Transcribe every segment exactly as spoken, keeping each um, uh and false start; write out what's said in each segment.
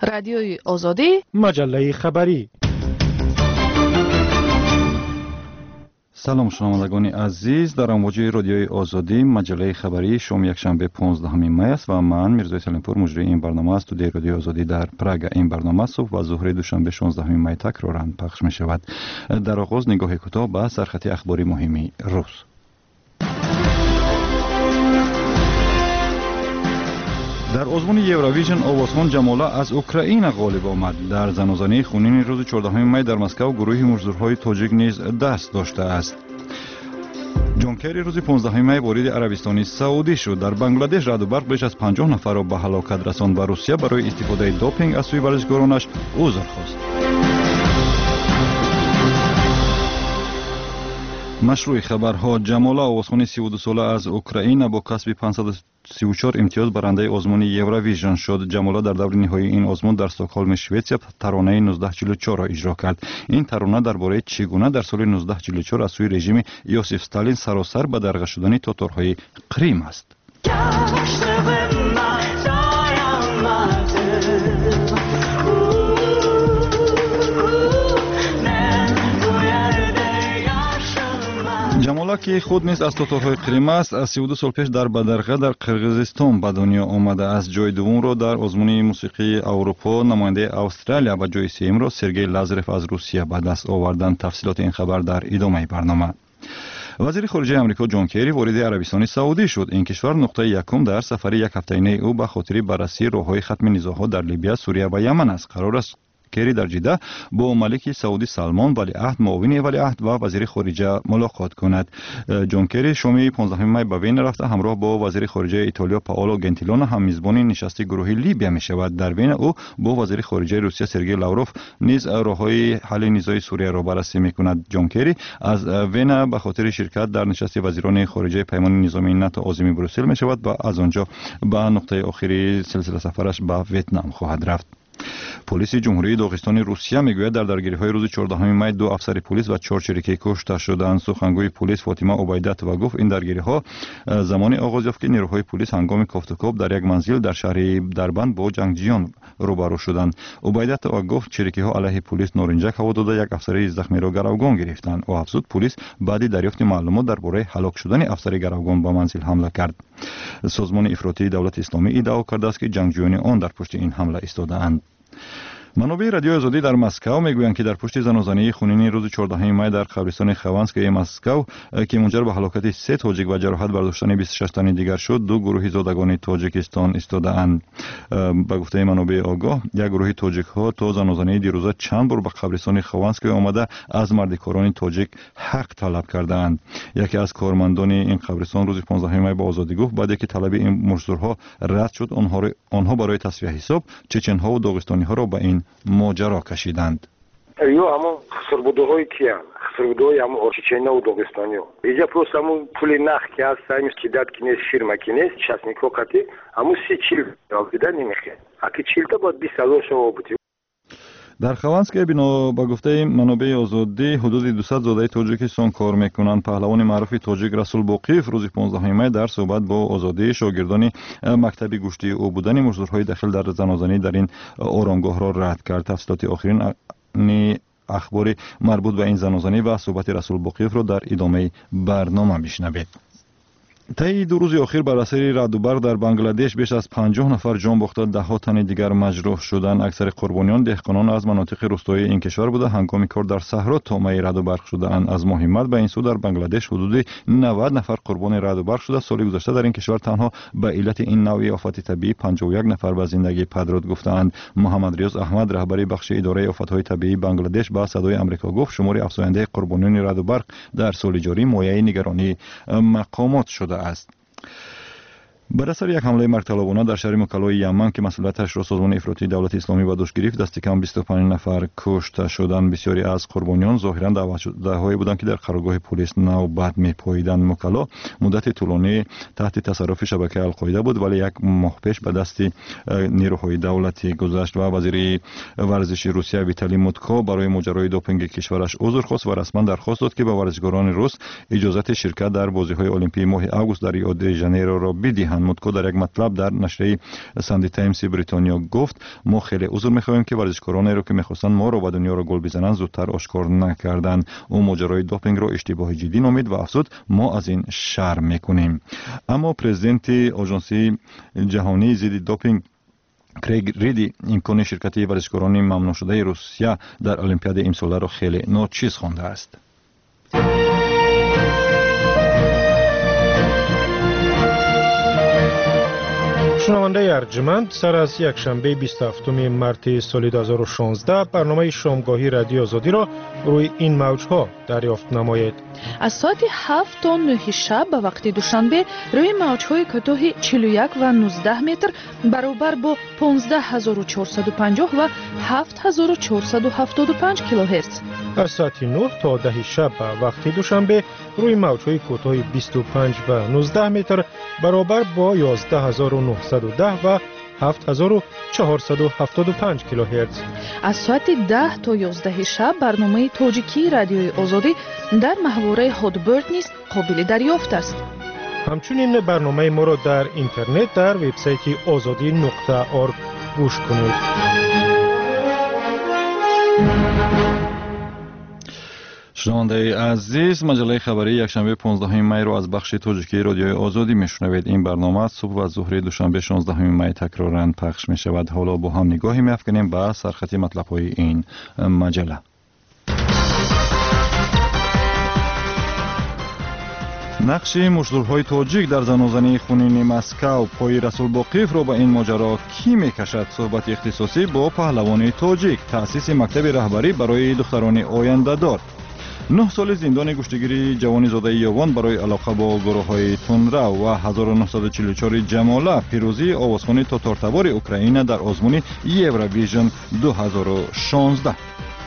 رادیوی آزادی، مجله خبری. سلام شنوندگان عزیز، در امواج رادیوی آزادی مجله خبری شام یکشنبه پانزدهم می است و من میرزا سلیمپور مجری این برنامه است. استودیوی رادیوی آزادی در پراگ این برنامه صبح و ظهر دوشنبه شانزدهم می تکرارا پخش می شود. در آغاز نگاه کوتاه به سرخط اخباری مهمی روز. در آزمون یوروویژن آوازخوان جماله از اوکراین غالب آمد. در زنازنه خونین روز چهاردهم می در مسکو گروه مزدورهای تاجیک نیز دست داشته است. جان کری روز پانزدهم می وارد عربستان سعودی شد. در بنگلادش رعد و برق بیش از پنجاه نفر را به هلاکت رساند و روسیه برای استفاده دوپینگ از سوی ورزشکارانش عذر خواست. مشروع خبرها: جماله آوازخوان سی و دو ساله از اوکراین با کسب پانصد و سی و چهار امتیاز برنده آزمون یوروویژن شد. جماله در دور نهایی این آزمون در استکهلم سوئیسریا ترانه نوزده چهل و چهار را اجرا کرد. این ترانه درباره چگونه در سال نوزده چهل و چهار از سوی رژیم یوسف استالین سراسر به درگیر شدن تاتارهای کریم است. جماله که خود نیز از تاتارهای کریم است، از سی و دو سال پیش در بدرغه در قرقیزستان به دنیا آمده است. جای دوم را در آزمون موسیقی اروپا نماینده استرالیا و جای سوم را سرگئی لازارف از روسیه به دست آوردند. تفصیلات این خبر در ادامه برنامه. وزیر خارجه آمریکا جان کری وارد عربستان سعودی شد. این کشور نقطه یکم در سفر یک هفته‌ای او به خاطر بررسی راههای ختم نزاعات در لیبی، سوریه و یمن است. قرار است کری در جده با ملک سعودی سلمان ولیعهد، معاون ولیعهد و وزیر خارجه ملاقات کند. جان کری شام پانزدهم می به وین رفته همراه با وزیر خارجه ایتالیا پائولو گنتیلونی هم میزبان نشست گروه لیبی می شود. در وین او با وزیر خارجه روسیه سرگئی لاوروف نیز راههای حل نزاع سوریه را بررسی می کند. جان کری از وین به خاطر شرکت در نشست وزیران خارجه پیمان نظامی ناتو عازم بروسل می شود و از آنجا به نقطه آخری سلسله سفرش به ویتنام خواهد رفت. پلیس جمهوری داغستان روسیه میگوید در درگیری‌های روز چهاردهم می دو افسر پلیس و چهار چریکی کشته شدند. سخنگوی پلیس فاطمه عبیدت و گفت این درگیری‌ها زمانی آغاز یافت که نیروهای پلیس هنگام کافت‌وکاف در یک منزل در شهر دربند با جنگجویان روبرو شدند. عبیدت و گفت چریکی‌ها علیه پلیس نارنجک هوا داده یک افسر زخمی را گروگان گرفتند و افزود پلیس بعد دریافت معلومات درباره هلاک شدن افسر گروگان به منزل حمله کرد. سازمان افراطی دولت اسلامی ادعا کرده است که جنگجویان آن در پشت این حمله ایستاده‌اند. منابع رادیو آزادی در مسکو میگویند که در پشت زنازنه خونین روز چهاردهم می در قبرستان خوانسکی مسکو که منجر به هلاکت سه تاجیک و جراحت برداشتن بیست و شش تن دیگر شد، دو گروه زادگان تاجیکستان ایستاده‌اند. به گفته منابع آگاه، یک گروه تاجیک ها تا زنازنه دیروزه چند بار به قبرستان خوانسکی آمده از مردکاران تاجیک حق طلب کرده‌اند. یکی از کارمندان این قبرستان روز پانزدهم می به آزادی گفت بعد اینکه طلب این مزدورها رد شد، آنها آنها برای تصفیه حساب چچن ها و داغستانی ها را به این ماجرا کشیدند. ایو همون خسربودوهای کیان خسربودوهای همون چچنا و داغستانی ها اینجا پروس همون پول نخ که هست سایمش که داد که نیست شیرما که نیست شاسنیکو کتی همون سی چیل بیده نمیخواد اکی چیل تا باید بیست هزار شما بودی. در خوانسکی بنا به گفته منابع آزادی حدود دویست زاده تاجیکستان کار میکنند. پهلوان معروف تاجیک رسول باقیف روز پانزدهم می در صحبت با آزادی شاگردان مکتب گوشتی او بودن مزدورهای داخل در زنازنه در این آرامگاه را رد کرد. تفصیلات آخرین اخبار مربوط به این زنازنه و صحبت رسول باقیف را در ادامه برنامه میشنوید. طی دو روز اخیر بر اثر رعد و برق در بنگلادش بیش از پنجاه نفر جان باخته، ده ها تن دیگر مجروح شدند. اکثر قربانیان دهقانان از مناطق روستایی این کشور بوده. هنگام کار در صحرا طامع رعد و برق شدند. از ماه مارس به این سو در بنگلادش حدود نود نفر قربان رعد و برق شده. سال گذشته در این کشور تنها به علت این نوع آفت طبیعی پنجاه و یک نفر به زندگی پدرود گفتند. محمد ریاض احمد رهبر بخش اداره آفت‌های طبیعی بنگلادش به صدای آمریکا گفت شمار افزاینده قربانیان رعد و برق در سال جاری مایه نگرانی مقامات شده است. بر اثر یک حمله مرتلابانه در شهر مکلای یمن که مسئولیتش را سازمان افراطی دولت اسلامی به دوش گرفت، دست کم بیست و پنج نفر کشته شدند. بسیاری از قربانیان ظاهرا دعوت شده‌هایی بودند که در قرارگاه پلیس نوبت می‌پاییدند. مکلا مدت طولانی تحت تصرف شبکه القاعده بود، ولی یک ماه پیش به دست نیروهای دولتی گذشت و وزیر ورزش روسیه ویتالی موتکو برای ماجرای دوپینگ کشورش عذر خواست و رسما درخواست داد که به ورزشکاران روس اجازه شرکت در بازی‌های المپیک ماه آگوست در ریو دی ژانیرو را بدهند. ریهان مودکو در یک مطلب در نشریه ساندی تایمز بریتانیا گفت ما خیلی عذر می‌خواهیم که ورزشکارانی رو که می‌خواستن ما رو و دنیا رو گل بزنن زودتر آشکار نکردن. او ماجرای دوپینگ رو اشتباه جدی نامید و افزود ما از این شرم می‌کنیم. اما پرزیدنت آژانسی جهانی ضد دوپینگ کریگ ریدی امکان شرکت ورزشکاران ممنوع شده روسیه در المپیاد امسال را خیلی ناچیز خوانده است. شنونده ارجمند، سر از یک شنبه بیست و هفتم مارس سال دو هزار و شانزده برنامه شامگاهی رادیو آزادی را روی این موجها دریافت نمایید. از ساعت هفت تا نه شب به وقت دوشنبه روی موجهای کوتاه چهل و یک و نوزده متر برابر با پانزده هزار و چهارصد و پنجاه و هفت هزار و چهارصد و هفتاد و پنج کیلوهرتز. از ساعت نه تا ده شب به وقت دوشنبه روی موجهای کوتاه بیست و پنج و نوزده متر برابر با یازده هزار و نهصد و ده و هفت هزار و چهارصد و هفتاد و پنج کیلوهرتز. از ساعت ده تا یازده شب برنامه تاجیکی رادیوی آزادی در محوره هادبرد نیز قابل دریافت است. همچنین برنامه ما را در اینترنت در وبسایت آزادی نقطه org گوش کنید. شنونده عزیز، مجله خبری یکشنبه پانزدهم می رو از بخش تاجیکی رادیوی آزادی میشنوید. این برنامه صبح و ظهر دوشنبه شانزدهم می تکرارا پخش می شود. حالا با هم نگاهی می‌افکنیم به سرخط مطلب های این مجله. نقش مشغول‌های تاجیک در زنازنی خونین مسکو، پای رسول باقیف را به این ماجرا کی میکشد؟ صحبت اختصاصی با پهلوان تاجیک، تأسیس مکتب رهبری برای دختران آینده دار. نه سال زندان گشتگیری جوانی زاده یوان برای علاقه با گروه های تندرو و هزار و نهصد و چهل و چهار جماله پیروزی آوازخوانی تاتارتبار اوکراین در آزمون یوروویژن دو هزار و شانزده.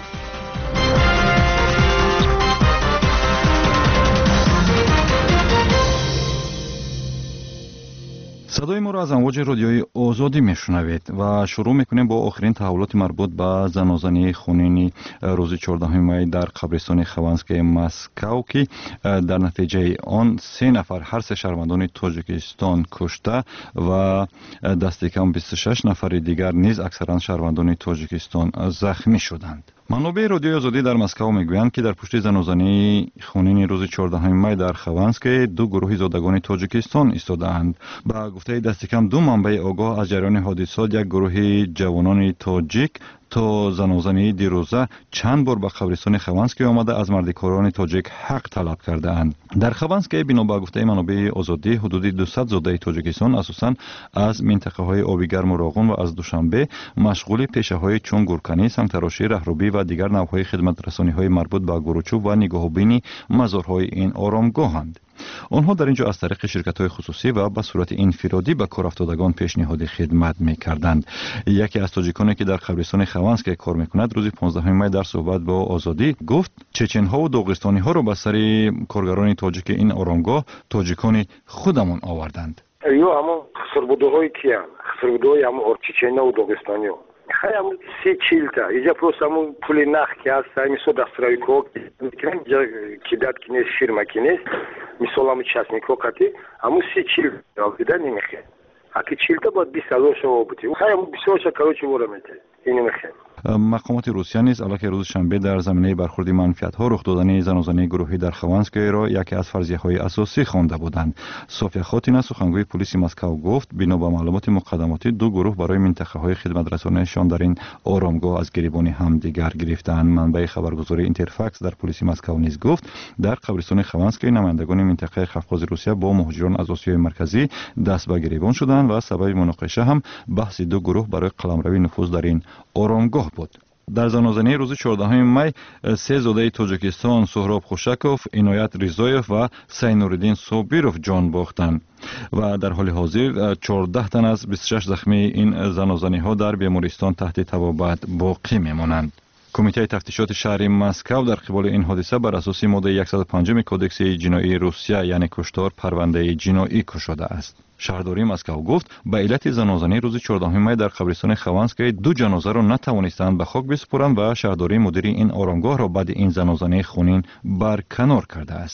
صدای ما را از امواج رادیوی آزادی میشنوید و شروع میکنیم با آخرین تحولات مربوط به زنازنی خونین روز چهاردهم می در قبرستان خوانسکی مسکو که در نتیجه آن سه نفر هر سه شهروندان تاجیکستان کشته و دست کم بیست و شش نفر دیگر نیز اکثرا شهروندان تاجیکستان زخمی شدند. منابع رادیوی آزادی در مسکو میگویند که در پشت زنازنی خونین روز چهاردهم می در خوانسکی دو گروه زادگان تاجیکستان ایستاده‌اند. با گفته دست کم دو منبع آگاه از جریان حادثات، یک گروه جوانان تاجیک تا زنازنی دیروزه چند بار به قبرستان خوانسکی آمده از مردکاران تاجیک حق طلب کرده اند. در خوانسکی بنا به گفته منابع آزادی حدود دویست زاده تاجیکستان اساساً از منطقه های آبی گرم و راغون و از دوشنبه مشغول پیشه های چون گورکنی، سنگتراشی، رهروی و دیگر نوع خدمت رسانی های مربوط به گروچوب و نگاهبینی مزارهای این آرامگاهند. آنها در اینجا از طریق شرکت‌های خصوصی و به صورت انفرادی به کار افتادگان پیشنهاد خدمت می‌کردند. یکی از تاجیکانی که در قبرستان خوانسکی کار می‌کند روز پانزدهم می در صحبت با آزادی گفت چچن‌ها و داغستانی‌ها را به سر کارگران تاجیک این آرامگاه تاجیکان خودمون آوردند. یو همون خسربودوهای کیان خسربودوهای همون چچن‌ها و داغستانی‌ها خیلی سی چیلتا اینجا پروس همون پول نخ که هست میسو دسترای کوک میکنن اینجا کداد کنیز شیر مکینیز میسو همون چسمی کوکاتی همون سی چیلتا بیده نمیخواه اکی چیلتا باید بیست هزار شما بودی خیلی همون بیست هزار کروچی ورمیده این نمیخواه. مقامات روسیه نیز علاوه روز شنبه در زمینه برخورد منفعت‌ها رخ دادن زنازنی گروهی در خوانسکی را یکی از فرضیه‌های اساسی خوانده بودند. صوفیا خاتینا سخنگوی پلیس مسکو گفت بنا به معلومات مقدماتی دو گروه برای منطقه‌های خدمت رسانیشان در این آرامگاه از گریبان همدیگر گرفتند. منبع خبرگزاری اینترفاکس در پلیس مسکو نیز گفت در قبرستان خوانسکی نمایندگان منطقه قفقاز روسیه با مهاجران از آسیای مرکزی دست به گریبان شدند و سبب مناقشه هم بحث دو گروه برای قلمروی نفوذ در این آرامگاه بود. در زنازنی روز چهاردهم می سه زاده تاجیکستان سهراب خوشکوف، عنایت رضایف و سینوردین صابیروف جان باختند و در حال حاضر چهارده تن از بیست و شش زخمی این زنازنی ها در بیمارستان تحت طبابت باقی میمانند. کمیته تفتیشات شهری مسکو در قبال این حادثه بر اساس ماده صد و پنج کدکس جنایی روسیه یعنی کشتار پرونده جنایی گشوده است. شهرداری مسکو گفت به علت زنازنی روز چهاردهم می در قبرستان خوانسکی دو جنازه را نتوانستند به خاک بسپارند و شهرداری مدیر این آرامگاه را بعد این زنازنی خونین برکنار کرده است.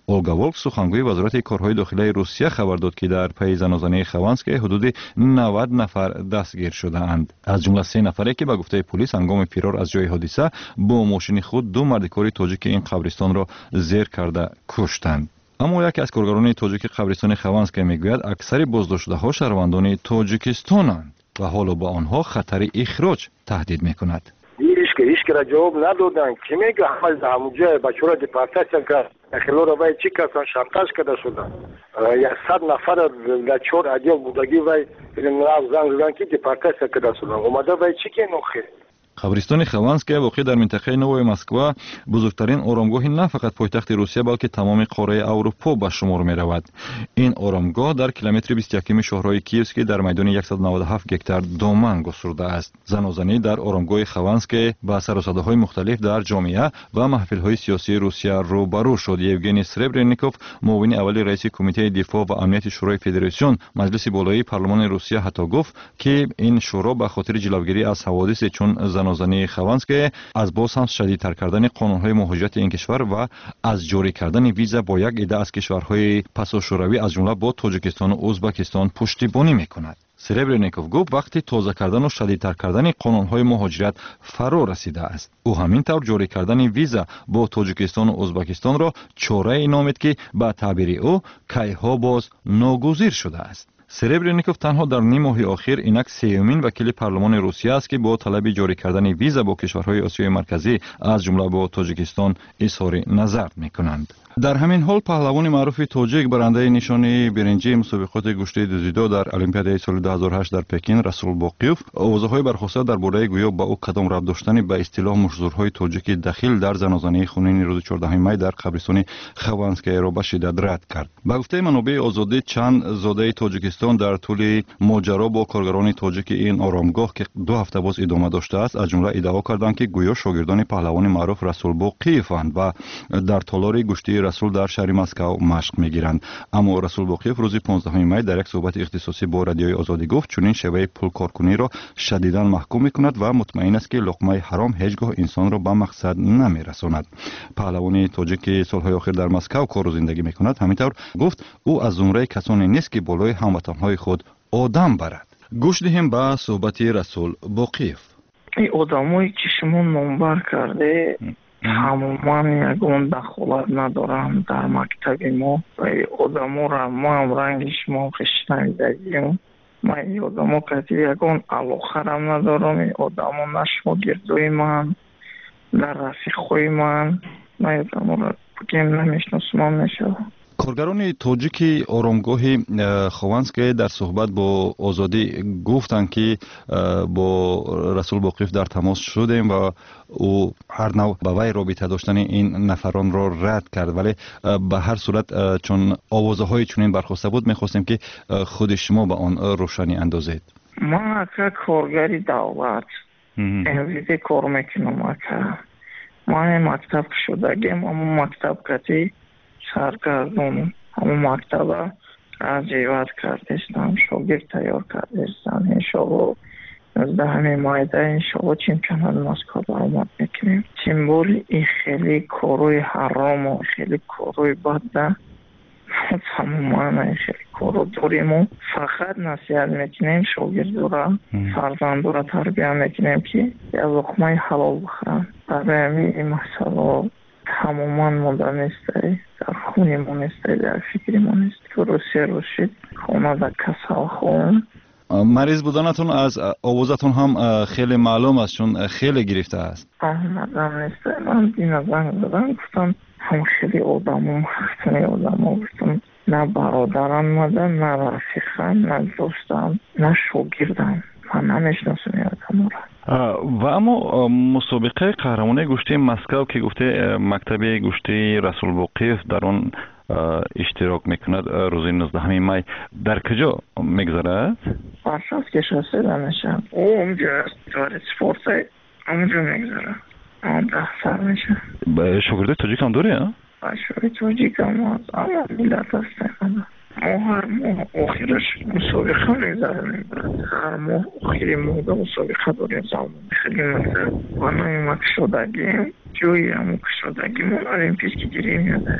олга волф сухангӯи вазорати корҳои дохилаи русия хабар дод ки дар пайи занозании хованская ҳудуди навад нафар дастгир шудаанд. аз ҷумла се нафаре ки ба гуфтаи полис ҳангоми фирор аз ҷои ҳодиса бо мошини худ ду мардикори тоҷики ин қабристонро зер карда куштанд. аммо яке аз коргарони тоҷики қабристони хованская мегӯяд аксари боздоштшудаҳо шаҳрвандони тоҷикистонанд ва ҳоло ба онҳо хатари ихроҷ таҳдид мекунад. ҳичкира ҷавоб надоданд. Ки мега ҳамаи ҳамуҷа бачаҳоро депортатсия кард. Ахилора вай чӣ касан шантаж карда шуданд. яксад нафар дар чор отдел будаги вай занг зиданд ки депортатсия карда шуданд. омада вай чӣ кинохе? қабристони хованская воқеъ дар минтақаи новои Москва бузургтарин оромгоҳи на фақат пойтахти Русия балки тамоми қораи Аврупо ба шумор меравад. ин оромгоҳ дар километри бисту якуми шоҳрои Киевский дар майдони яксад навод ҳафт гектар доман гусурда аст. занозанӣ дар оромгоҳи хованская ба саросадаҳои мухталиф дар ҷомеа ва маҳфилҳои сиёсии Русия рӯбарӯ шуд. Евгений Сребренников, муовини аввали раиси кумитаи дифоъ ва амнияти шӯрои федератсион маҷлиси болоии парлумони Русия ҳатто гуфт ки ин шӯро ба хотири ҷилавгирӣ аз ҳаводисе чун занозании хованская аз боз ҳам шадидтар кардани қонунҳои муҳоҷирати ин кишвар ва аз ҷорӣ кардани виза бо як ида аз кишварҳои пасошӯравӣ аз ҷумла бо Тоҷикистону Узбекистон пуштибонӣ мекунад. Сребренников гуфт вақти тоза кардану шадидтар кардани қонунҳои муҳоҷират фаро расида аст. ӯ ҳамин тавр ҷорӣ кардани виза бо Тоҷикистону Узбекистонро чорае номид ки ба таъбири ӯ кайҳо боз ногузир шудааст. Серебренников танҳо дар ним моҳи охир инак сеюмин вакили парлумони Русия аст ки бо талаби ҷорӣ кардани виза бо кишварҳои Осиёи марказӣ аз ҷумла бо Тоҷикистон изҳори назар мекунанд. дар ҳамин ҳол паҳлавони маъруфи тоҷик барандаи нишони биринҷии мусобиқоти гӯштии дузидо дар олимпиадаи соли ду ҳазору ҳашт дар Пекин Расул Боқиев овозаҳои бархоста дар бораи гӯё ба ӯ кадом рабт доштани ба истилоҳ мушзурҳои тоҷики дахил дар занозании хунини рӯзи чордаҳуми май дар қабристони Хованскаяро ба шиддат рад кард. ба гуфтаи манобеи озодӣ чанд зодаи Тоҷикистон дар тӯли моҷаро бо коргарони тоҷики ин оромгоҳ ки ду ҳафта боз идома доштааст аз ҷумла иддао карданд ки гӯё шогирдони паҳлавони маъруф Расул Боқиеванд ва дар толори гӯштии Расул дар шаҳри Москав машқ мегиранд. аммо Расул Боқиев рӯзи понздаҳуми май дар як суҳбати ихтисосӣ бо радиои Озодӣ гуфт чунин шеваи пулкоркуниро шадидан маҳкум мекунад ва мутмаин аст ки луқмаи ҳаром ҳеҷ гоҳ инсонро ба мақсад намерасонад. паҳлавони тоҷик ки солҳои охир дар Москав кору зиндагӣ мекунад ҳамин тавр гуфт ӯ аз зумраи касоне нест ки болои ҳамватанҳои худ одам барад. гӯш диҳем ба суҳбати Расул Боқиев. ин одамое ки шумо номбар карде ҳамуман ягон дахолат надорам дар мактаби мо ва одаморо ман ранги шумо хишнавидагим ман одамо кати ягон алоқарам надорам. одамо на шогирдои ман на рафиқҳои ман ман одаморо бигем намешносам мешавам. коргарони тоҷики оромгоҳи Хованская дар суҳбат бо Озодӣ гуфтанд ки бо Расул Боқиев дар тамос шудем ва ӯ ҳар нав ба вай робита доштани ин нафаронро рад кард, вале ба ҳар сурат чун овозаҳои чунин бархоста буд мехостем ки худи шумо ба он рӯшанӣ андозед. ман ака коргари давлат эмвиде кор мекунам ака. ман мактаб шудагем аммо мактаб кати саргардон ҳамон мактаба раҷиват кардестам шогирд тайёр кардестам. иншоалло нуздаҳуми майда иншоалло чемпионати Москва баромад мекунем. тим боли ин хеле корои ҳарому хеле корои бада тамоман хеле коро дорему фақат насиҳат мекунем шогирдора фарзандора тарбия мекунем ки як луқмаи ҳалол бихӯранд. барои ҳамин ин масъала тамоман монда нестай дар хуни мо нестай дар фикри мо нест. русия рушид хона дар касалхон. мариз буданатон аз овозатон ҳам хеле маълум аст чун хеле гирифтааст. аҳмадам нестай. ман дина занг задам гуфтам ҳам хеле одамо махтани одамо гуфтам на бародарам мадан на рафиқам на дӯстам на шогирдам ман намешносам одаморо. ва аммо мусобиқаи қаҳрамонии гӯштии Москав ки гуфте мактаби гӯштии Расул Боқиев дар он иштирок мекунад рӯзи нуздаҳуми май дар куҷо мегзарад? варшавский шоссе дамешам онҷо аст дворец спорта онҷо мегзарад. он даҳ сар меша. шогирдои тоҷик ҳам дорӣ? шогирди тоҷик ҳам аст аммо миллат ҳастем. мо ҳар моҳ охираш мусобиқа мегзаронем. ҳар моҳ охири моҳда мусобиқа дорем. хеле мактаб ва наи макшодагим ҷои ҳамон кушодагимон олимпийский гирем ядарем.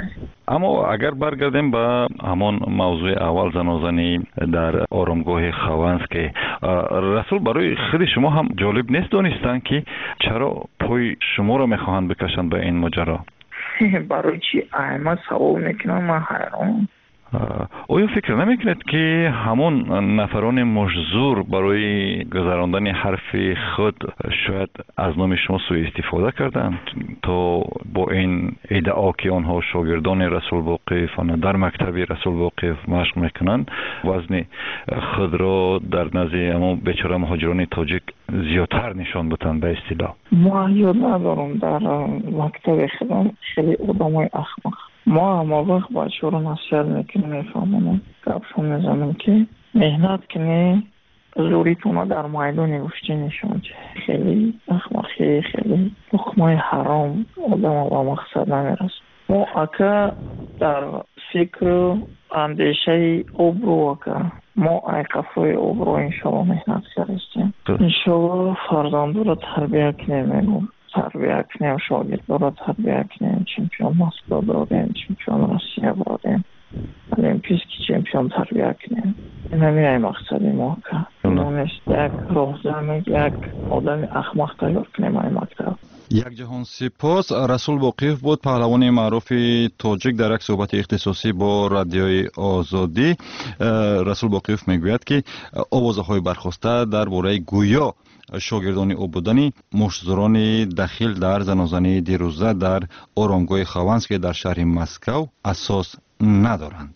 اما اگر برگردیم به همان موضوع اول زنازنی در آرامگاه خوانس که رسول برای خود شما هم جالب نیست دانستن که چرا پای شما را میخواهند بکشند به این ماجرا؟ برای چی احمد سوال میکنم؟ من حیران. آیا فکر نمیکنید که همون نفران مجزور برای گذراندن حرف خود شاید از نام شما سوء استفاده کردند تا با این ادعا که آنها شاگردان رسول واقف در مکتب رسول واقف مشق میکنند وزن خود را در نزد اما بیچاره مهاجران تاجیک زیادتر نشان بدن به اصطلاح؟ ما یاد ندارم در مکتب خودم خیلی آدمای احمق. ما هم وقت بچه رو نصیحت میکنیم میفهمونم گپشون میزنم که مهنت کنی زوریتون رو در میدان گوشتی نشون چه خیلی احمقی خیلی لقمه حرام آدم با مقصد نمیرسه. ما اکا در فکر اندیشه ابرو اکا ما ای قفای ابرو انشاءالله مهنت کردیم انشاءالله فرزندو رو تربیه کنیم میگم تربیه کنیم شاگرد را تربیه کنیم چمپیون مسکو برادیم چمپیون روسیه برادیم المپیسکی چمپیون تربیه کنیم این همیه مقصدی ما که نونست یک روزنامه یک آدم احمق تیار کنیم این مکتب. یک جهان سپاس. رسول واقف بود پهلوان معروف تاجیک در یک صحبت اختصاصی با رادیوی آزادی. رسول واقف میگوید که آوازهای برخاسته درباره گویا شاگردان او بودن مشتزران دخیل در زنازنی دیروزه در آرامگاه خوانسک در شهر مسکو اساس ندارند.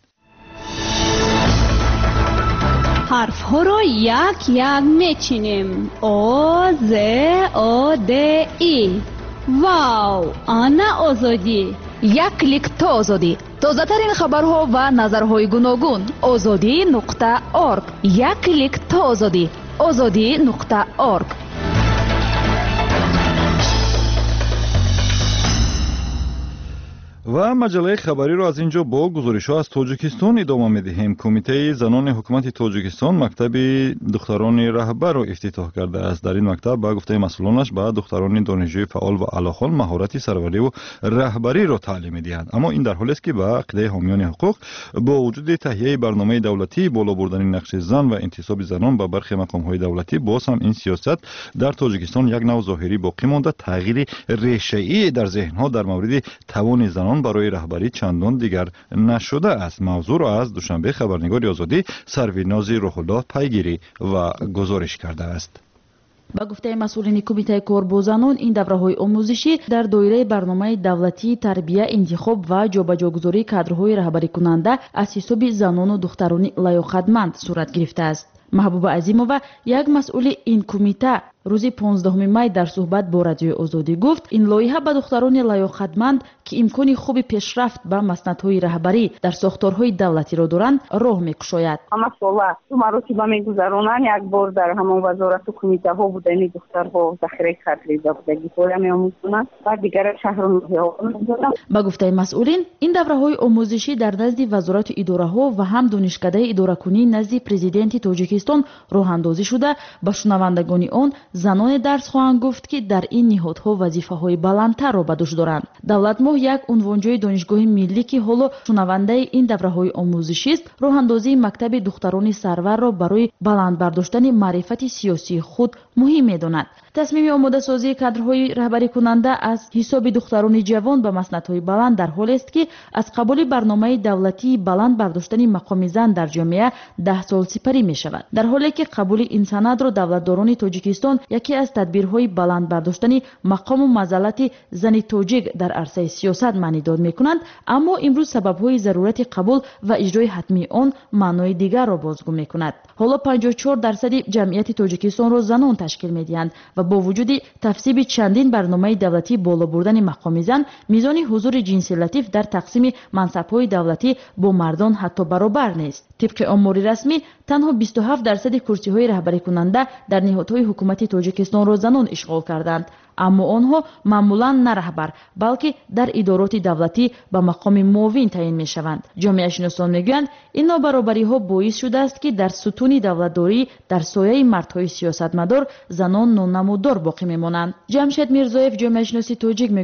حرف ها را یک یک میچینیم. او ز او د ای. واو، آنا آزادی. یک کلیک تا آزادی. تازه ترین خبرها و نظرهای گوناگون. آزادی نقطه ارگ. یک کلیک تا آزادی. آزادی نقطه ارگ. و مجله خبری را از اینجا با گزارش‌ها از تاجیکستان ادامه می‌دهیم. کمیته زنان حکومت تاجیکستان مکتب دختران رهبر را افتتاح کرده است. در این مکتب با گفته مسئولانش به دختران دانشجوی فعال و علاحال مهارت سروری و رهبری را تعلیم می‌دهند. اما این در حالی است که به عقیده حامیان حقوق با وجود تهیه برنامه دولتی بالا بردن نقش زن و انتصاب زنان به برخی مقام‌های دولتی، باز هم این سیاست در تاجیکستان یک نوع ظاهری باقی مانده. تغییر ریشه‌ای در ذهن‌ها در مورد توان زنان برای رهبری چندان دیگر نشده است. موضوع را از دوشنبه خبرنگار آزادی سرویناز روح الله پیگیری و گزارش کرده است. با گفته مسئولین کمیته کار با زنان، این دوره‌های آموزشی در دایره برنامه دولتی تربیت، انتخاب و جابجاگذاری کادرهای رهبری کننده از حساب زنان و دختران لایقتمند صورت گرفته است. محبوبه عظیمова یک مسئول این کمیته روزی پانزدهم می در صحبت با رادیو آزادی گفت این لایحه به دختران لایقتمند که امکان خوب پیشرفت به مسندهای رهبری در ساختارهای دولتی را دارند راه می‌گشاید. مسئله تو مراتب می‌گذرانند. یک بار در همان وزارت و کمیته ها بودن دخترها ذخیره کادری بودگی پول می‌آموزند و دیگر شهرها می‌آموزند. با گفته مسئولین این دوره‌های آموزشی در نزد وزارت و اداره‌ها و هم دانشکده اداره‌کنی نزد پرزیدنت تاجیکستان راه اندازی شده به شنوندگان آن زنان درس خواهند گفت که در این نهادها وظیفه‌های بلندتر را به دوش دارند. دولت ماه یک عنوانجوی دانشگاه ملی که حالا شنونده این دوره‌های آموزشی است، راه اندازی مکتب دختران سرور را برای بلند برداشتن معرفت سیاسی خود مهم می‌داند. تصمیم آماده سازی کادرهای رهبری کننده از حساب دختران جوان به مسندهای بلند در حال است که از قبول برنامه دولتی بلند برداشتن مقام زن در جامعه ده سال سپری می شود. در حالی که قبول این سند را دولتداران تاجیکستان یکی از تدبیرهای بلند برداشتن مقام و منزلت زن تاجیک در عرصه سیاست معنی داد می کنند، اما امروز سببهای ضرورت قبول و اجرای حتمی آن معنای دیگر را بازگو می کند. حالا پنجاه و چهار درصد جمعیت تاجیکستان را زنان تشکیل می دهند و با وجود تفسیب چندین برنامه دولتی بالا بردن مقام زن، میزان حضور جنسی لطیف در تقسیم منصب‌های دولتی با مردان حتی برابر نیست. طبق آمار رسمی تنها بیست و هفت درصد کرسی‌های رهبری کننده در نهادهای حکومتی تاجیکستان را زنان اشغال کردند، اما آنها معمولاً نه رهبر بلکه در ادارات دولتی به مقام معاون تعیین می‌شوند. جامعه شناسان می‌گویند این نابرابری‌ها باعث شده است که در ستون دولتداری در سایه مردهای سیاستمدار زنان نانمودار باقی می‌مانند. جمشید میرزایف جامعه شناسی تاجیک می‌گوید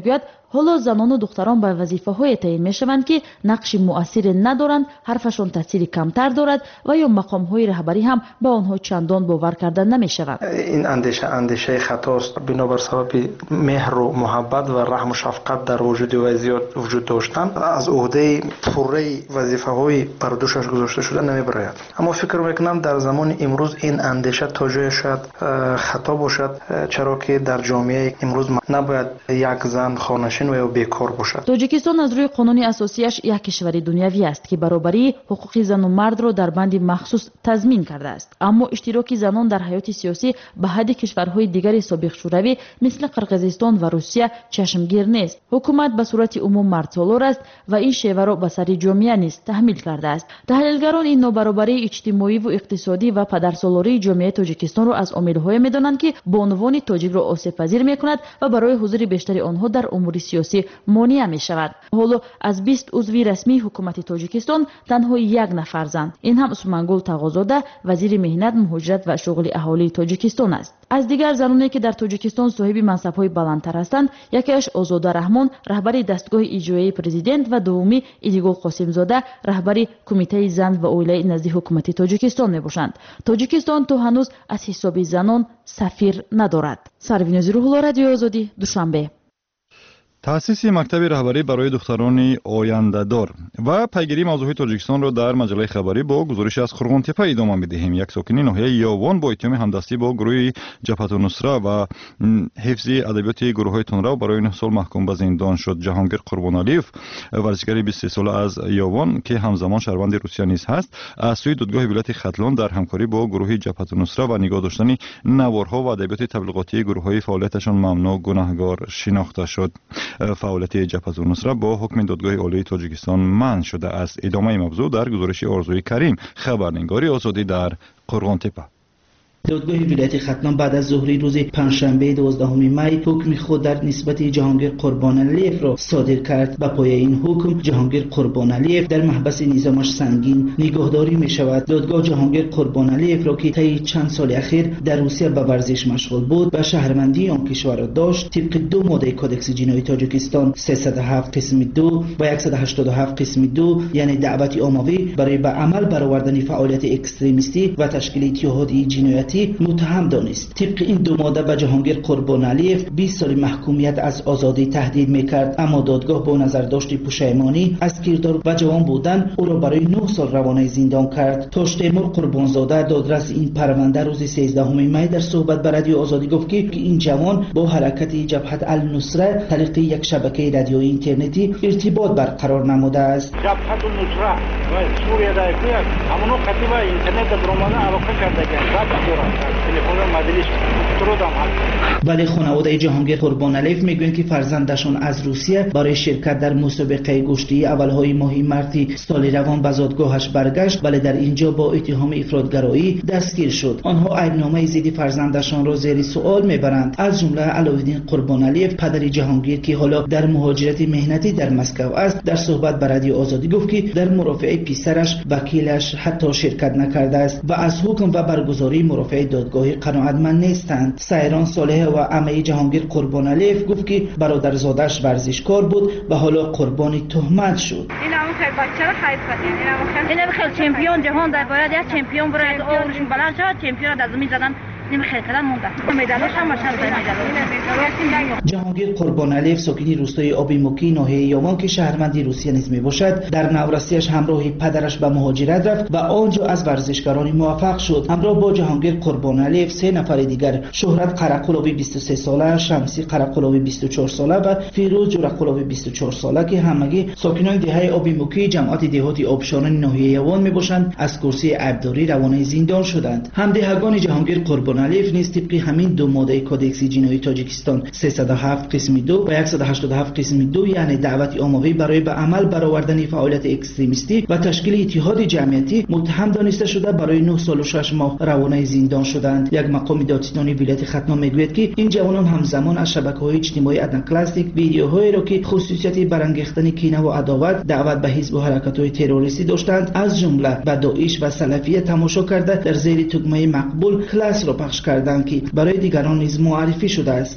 حالا زنان و دختران به وظیفه‌های تعیین می‌شوند که نقش مؤثری ندارند، حرفشان تاثیر کمتر دارد و یا مقام‌های رهبری هم به آنها چندان باور کرده نمی‌شود. این اندیشه اندیشه خطاست. بنابر سبب مهر و محبت و رحم و شفقت در وجود وضعیت وجود داشتن از عهده پوره وظیفه‌های بر دوشش گذاشته شده نمی‌براید. اما فکر می‌کنم در زمان امروز این اندیشه تا جای شاید خطا باشد، چرا که در جامعه امروز نباید یک زن خانه‌نشین و یا بیکار باشد. تاجیکستان از روی قانون اساسیش یک کشور دنیوی است که برابری حقوق زن و مرد را در بند مخصوص تضمین کرده است. اما اشتراک زنان در حیات سیاسی به حد کشورهای دیگر سابق شوروی مثل قرقیزستان و روسیه چشمگیر نیست. حکومت به صورت عموم مردسالار است و این شیوه را به سر جامعه نیز تحمیل کرده است. تحلیلگران این نابرابری اجتماعی و اقتصادی و پدرسالاری جامعه تاجیکستان را از عامل‌های می‌دانند که بانوان تاجیک را آسیب‌پذیر می‌کند و برای حضور بیشتر آنها در امور سیاسی مانع می‌شود. حالا از بیست عضو رسمی حکومت تاجیکستان تنها یک نفر زن، این هم سومنگول تقازاده وزیر مهنت، مهاجرت و شغل اهالی تاجیکستان است. از دیگر زنانی که در تاجیکستان صاحب منصب‌های بلندتر هستند، یکیش آزاده رحمان رهبر دستگاه اجرایی پرزیدنت و دومی ایدیگل قاسم زاده رهبر کمیته زن و اویله نزد حکومت تاجیکستان میباشند. تاجیکستان تا هنوز از حساب زنان سفیر ندارد. سروینازی روح‌الله، رادیو آزادی، دوشنبه. تأسیس مکتب رهبری برای دختران آینده‌دار و پیگیری موضوعات تاجیکستان را در مجله خبری با گزارش از قرغن‌تپه ادامه می‌دهیم. یک ساکن ناحیه یاوان با اتهام همدستی با گروه جبهت النصره و حفظ ادبیات گروه‌های تندرو برای نه سال محکوم به زندان شد. جهانگیر قربانعلیف، ورزشکار بیست و سه ساله از یاوان که همزمان شهروند روسیه نیز هست، از سوی دادگاه ولایت ختلان در همکاری با گروه جبهت النصره و نگاه داشتن نوارها و ادبیات تبلیغاتی گروه‌های فعالیتشان ممنوع گناهکار شناخته شد. فعالیت جبهت النصره با حکم دادگاه عالی تاجیکستان منع شده است. ادامه موضوع در گزارش آرزوی کریم، خبرنگاری آزادی در قرغن‌تپه. دادگاه ولایت ختلان بعد از ظهر روز پنجشنبه دوازدهم می حکم خود در نسبت جهانگیر قربانعلیف را صادر کرد. به پایه این حکم جهانگیر قربانعلیف در محبس نظامش سنگین نگهداری می شود. دادگاه جهانگیر قربانعلیف را که طی چند سال اخیر در روسیه به ورزش مشغول بود و شهروندی آن کشور را داشت، طبق دو ماده کدکس جنایی تاجیکستان سیصد و هفت قسم دو و صد و هشتاد و هفت قسم دو، یعنی دعوت عمومی برای به عمل برآوردن فعالیت اکستریمیستی و تشکیل اتحادیه جنایتی متهم دانست. طبق این دو ماده به جهانگیر قربانعلیف بیست سال محکومیت از آزادی تهدید میکرد، اما دادگاه با نظرداشت پشیمانی از کردار و جوان بودن او را برای نه سال روانه زندان کرد. تاش تیمور قربانزاده، دادرس این پرونده، روز سیزدهم می در صحبت به رادیو آزادی گفت که این جوان با حرکت جبهت النصره طریق یک شبکه رادیویی اینترنتی ارتباط برقرار نموده است. جبهت النصره و سوریه در همونو کتیبه اینترنت برامانه علاقه کرده ولی خانواده جهانگیر قربانعلیف میگویند که فرزندشان از روسیه برای شرکت در مسابقه گشتی اولهای ماه مارس سال روان به زادگاهش برگشت، ولی در اینجا با اتهام افراطگرایی دستگیر شد. آنها عیبنامه ضد فرزندشان را زیر سوال میبرند. از جمله علاءالدین قربانعلیف پدر جهانگیر که حالا در مهاجرت مهنتی در مسکو است، در صحبت با رادیو آزادی گفت که در مرافعه پسرش وکیلش حتی شرکت نکرده است و از حکم و برگزاری مرافعه دادگاهی قناعتمند نیستند. سایران صالح و عمه جهانگیر قربانعلیف گفت که برادرزادش ورزشکار بود و حالا قربانی تهمت شد. این هم خیلی بچه را خیلی فتید. این هم خیلی چمپیون جهان در باید یک چمپیون برای از آورشون بلند شد، چمپیون را از زمین زدن نمیخواد کردن مونده. میدانش هم ماشین میدانش. جهانگیر قربانعلیف ساکن روستای آبیموکی ناحیه یاوان که شهروند روسیه نیز میباشد، در نورسیش همراه پدرش به مهاجرت رفت و آنجا از ورزشکاران موفق شد. همراه با جهانگیر قربانعلیف سه نفر دیگر، شهرت قرقلوی بیست و سه ساله، شمسی قرقلوی بیست و چهار ساله و فیروز جرقلوی بیست و چهار ساله که همگی ساکنان دهه آبیموکی جماعت دهاتی آبشاران ناحیه یاوان میباشند، از کرسی عیبداری روانه زندان شدند. همدهگان جهانگیر قربانعلیف نیز طبق همین دو ماده کدکس جنایی تاجیکستان سیصد و هفت قسم دو و صد و هشتاد و هفت قسم دو، یعنی دعوت عمومی برای به عمل برآوردن فعالیت اکستریمیستی و تشکیل اتحاد جمعیتی متهم دانسته شده، برای نه سال و شش ماه روانه زندان شدند. یک مقام دادستانی ولایت ختلان میگوید که این جوانان همزمان از شبکه‌های اجتماعی ادنا کلاسیک ویدیوهایی را که خصوصیت برانگیختن کینه و عداوت، دعوت به حزب و حرکت‌های تروریستی داشتند، از جمله به داعش و سلفیه تماشا کرده در زیر تگمه مقبول کلاس را پخش کردند که برای دیگران نیز معرفی شده است. مقامات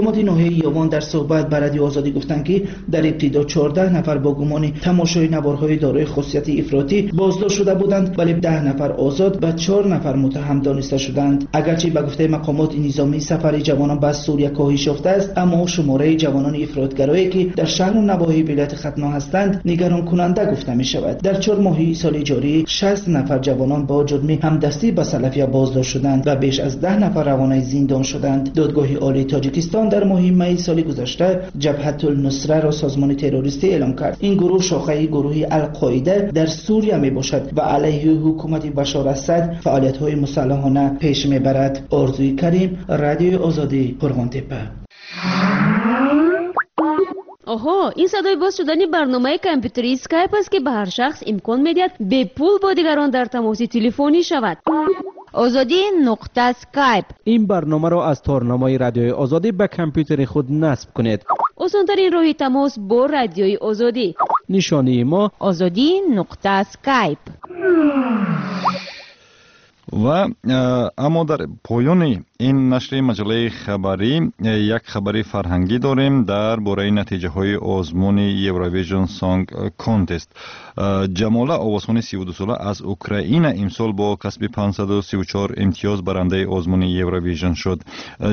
مقامات ناحیه یوان در صحبت با رادیو آزادی گفتند که در ابتدا چهارده نفر با گمان تماشای نوارهای دارای خاصیت افراطی بازداشت شده بودند، ولی ده نفر آزاد و چهار نفر متهم دانسته شدند. اگرچه به گفته مقامات نظامی سفر جوانان به سوریه کاهش یافته است، اما شماره جوانان افراطگرایی که در شهر و نواحی ولایت ختنا هستند نگران کننده گفته می شود. در چهار ماهی سال جاری شصت نفر جوانان با جرم همدستی به سلفیه بازداشت شدند و بیش از ده نفر روانه زندان شدند. دادگاه عالی تاجیکستان در ماه می سال گذشته جبهت النصره را سازمان تروریستی اعلام کرد. این گروه شاخه گروه القاعده در سوریه می باشد و علیه حکومت بشار اسد فعالیت‌های مسلحانه پیش میبرد. آرزوی کریم، رادیو آزادی، قرغانتپه. آها، این صدای باز شدن برنامه کامپیوتری اسکایپ است که به هر شخص امکان میدهد به پول با دیگران در تماس تلفنی شود. آزادی نقطه اسکایپ. این برنامه را از تارنامه رادیوی آزادی به کامپیوتر خود نصب کنید. آسان‌ترین راه تماس با رادیوی آزادی. نشانی ما آزادی نقطه اسکایپ. و اما در پایان این نشر مجله خبری یک خبری فرهنگی داریم درباره نتیجه های آزمون یوروویژن سانگ کانتست. جماله آوازخوان سی و دو ساله از اوکراین امسال با کسب پانصد و سی و چهار امتیاز برنده آزمون یوروویژن شد.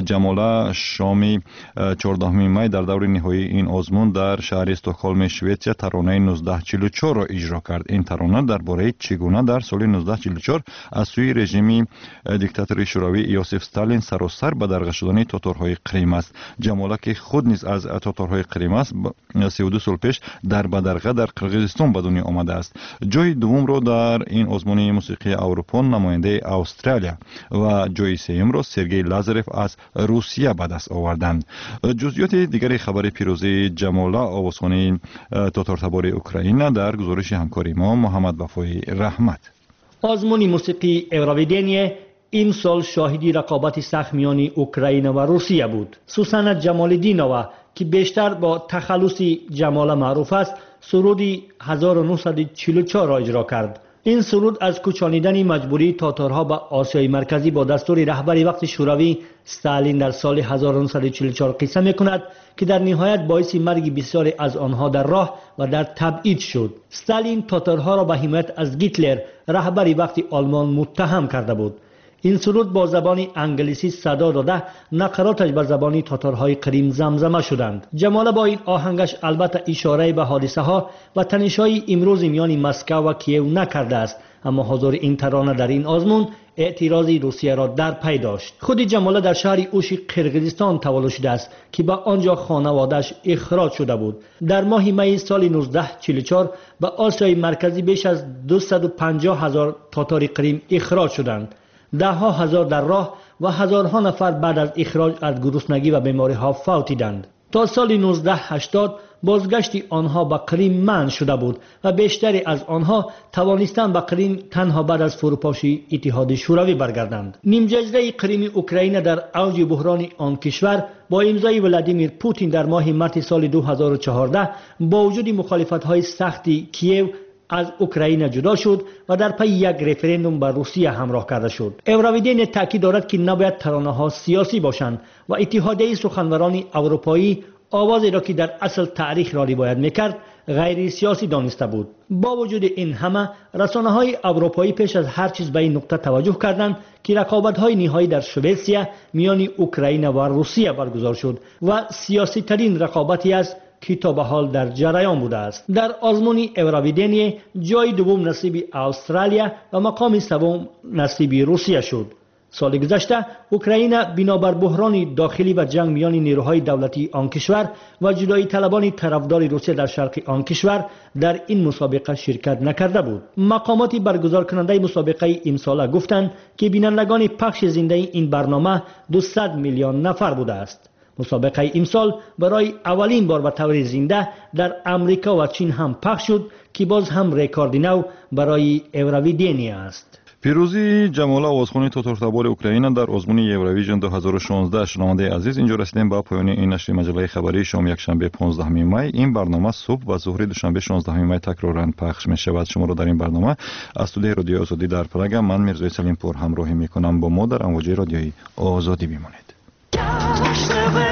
جماله شام چهاردهم می در دور نهایی این آزمون در شهر استکهلم سوئیسریا ترانه نوزده چهل و چهار را اجرا کرد. این ترانه درباره چگونه در سال نوزده چهل و چهار از سوی رژیم دیکتاتوری شوروی یوسف استالین سراسر به درگاه شدن تاتارهای کریم است. جماله که خود نیز از تاتارهای کریم است سی و دو سال پیش در بدرقه در قرقیزستان به دنیا آمده است. جای دوم را در این آزمون موسیقی اروپا نماینده استرالیا و جای سوم را سرگئی لازارف از روسیه به دست آوردند. جزئیات دیگر خبر پیروزی جماله آوازخوان تاتارتبار اوکراین در گزارش همکار ما محمد وفای رحمت. آزمون موسیقی ایروویدن این سال شاهدی رقابت سخت میان اوکراین و روسیه بود. سوسن جمالدینова که بیشتر با تخلص جماله معروف است، سرودی هزار و نهصد و چهل و چهار را اجرا کرد. این سرود از کوچانیدن مجبوری تاتارها به آسیای مرکزی با دستور رهبری وقت شوروی استالین در سال هزار و نهصد و چهل و چهار قصه میکند که در نهایت باعث مرگ بسیاری از آنها در راه و در تبعید شد. استالین تاتارها را به حمایت از هیتلر رهبری وقت آلمان متهم کرده بود. این سرود با زبان انگلیسی صدا داده نقراتش به زبان تاتارهای کریم زمزمه شدند. جماله با این آهنگش البته اشاره به حادثه ها و تنش‌های امروز میان مسکو و کیو نکرده است، اما حضور این ترانه در این آزمون اعتراضی روسیه را در پی داشت. خود جماله در شهر اوش قرقیزستان تولد شده است که به آنجا خانواده‌اش اخراج شده بود. در ماه می سال نوزده چهل و چهار به آسیای مرکزی بیش از دویست و پنجاه هزار تاتار کریم اخراج شدند. ده ها هزار در راه و هزارها نفر بعد از اخراج از گرسنگی و بیماری ها فوتیدند. تا سال نوزده هشتاد بازگشت آنها به کریم منع شده بود و بیشتری از آنها توانستند به کریم تنها بعد از فروپاشی اتحاد شوروی برگردند. نیم جزیره کریم اوکراین در اوج بحران آن کشور با امضای ولادیمیر پوتین در ماه مارس سال دو هزار و چهارده با وجود مخالفت‌های سختی کیو از اوکراین جدا شد و در پی یک رفراندوم با روسیه همراه کرده شد. ایروویدن تاکید دارد که نباید ترانه‌ها سیاسی باشند و اتحادیه سخنوران اروپایی آوازی را که در اصل تاریخ را روایت میکرد غیر سیاسی دانسته بود. با وجود این همه رسانه‌های اروپایی پیش از هر چیز به این نقطه توجه کردند که رقابت‌های نهایی در سوئیسریا میان اوکراین و روسیه برگزار شد و سیاسی ترین رقابتی است که تا به حال در جریان بوده است. در آزمون ایروویدن جای دوم نصیب استرالیا و مقام سوم نصیب روسیه شد. سال گذشته اوکراین بنابر بحران داخلی و جنگ میان نیروهای دولتی آن کشور و جدایی طلبان طرفدار روسیه در شرق آن کشور در این مسابقه شرکت نکرده بود. مقامات برگزار کننده مسابقه امسال گفتند که بینندگان پخش زنده این برنامه دویست میلیون نفر بوده است. مسابقه امسال برای اولین بار به طور زنده در امریکا و چین هم پخش شد که باز هم رکورد نو برای ایروویدن است. پیروزی جماله آوازخوان تاتارتبار اوکراین در آزمون یوروویژن دو هزار و شانزده. شنونده عزیز، اینجا رسیدیم به پایان این نشر مجله خبری شام یکشنبه پانزدهم می. این برنامه صبح و ظهر دوشنبه شانزدهم می تکرارا پخش می شود. شما را در این برنامه از استودیوی رادیو آزادی در پراگ من میرزا سلیمپور همراهی می کنم. با ما در امواج رادیوی آزادی بمانید.